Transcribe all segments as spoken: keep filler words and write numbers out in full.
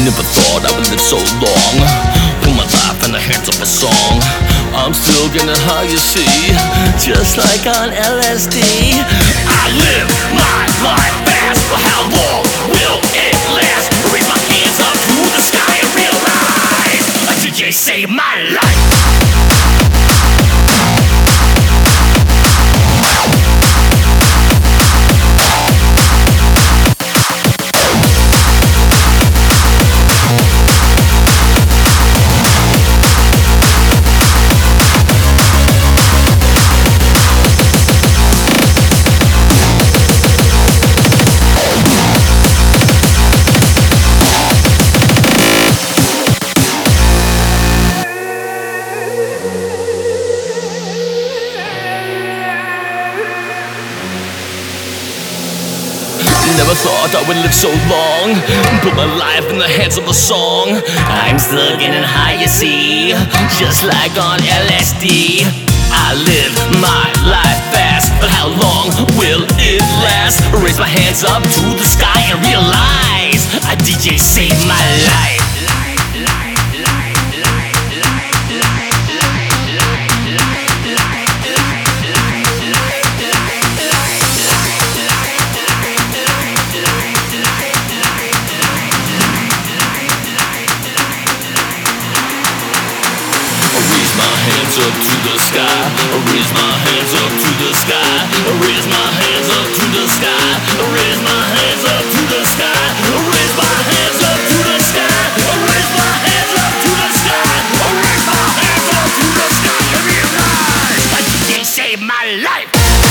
Never thought I would live so long. Put my life in the hands of a song. I'm still getting high, you see, just like on L S D. I live my life fast, but how long will it last? Raise my hands up to the sky and realize a D J saved my life. Never thought I would live so long. Put my life in the hands of a song. I'm still getting high, you see, just like on L S D. I live my life fast, but how long will it last? Raise my hands up to the sky and realize a D J saved my life. Hands up to the sky, raise my hands up to the sky, raise my hands up to the sky, raise my hands up to the sky, raise my hands up to the sky, raise my hands up to the sky, raise my hands up to the sky, and realize I didn't save my life.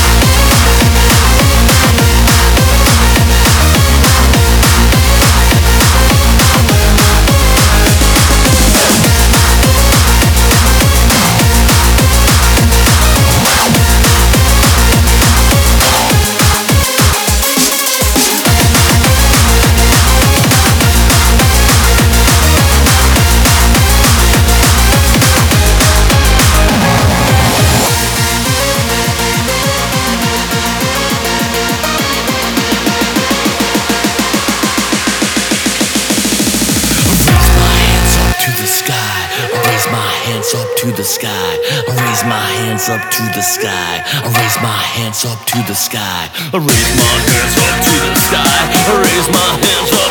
Raise my hands up to the sky, raise my hands up to the sky, raise my hands up to the sky, raise my hands up to the sky, raise my hands up.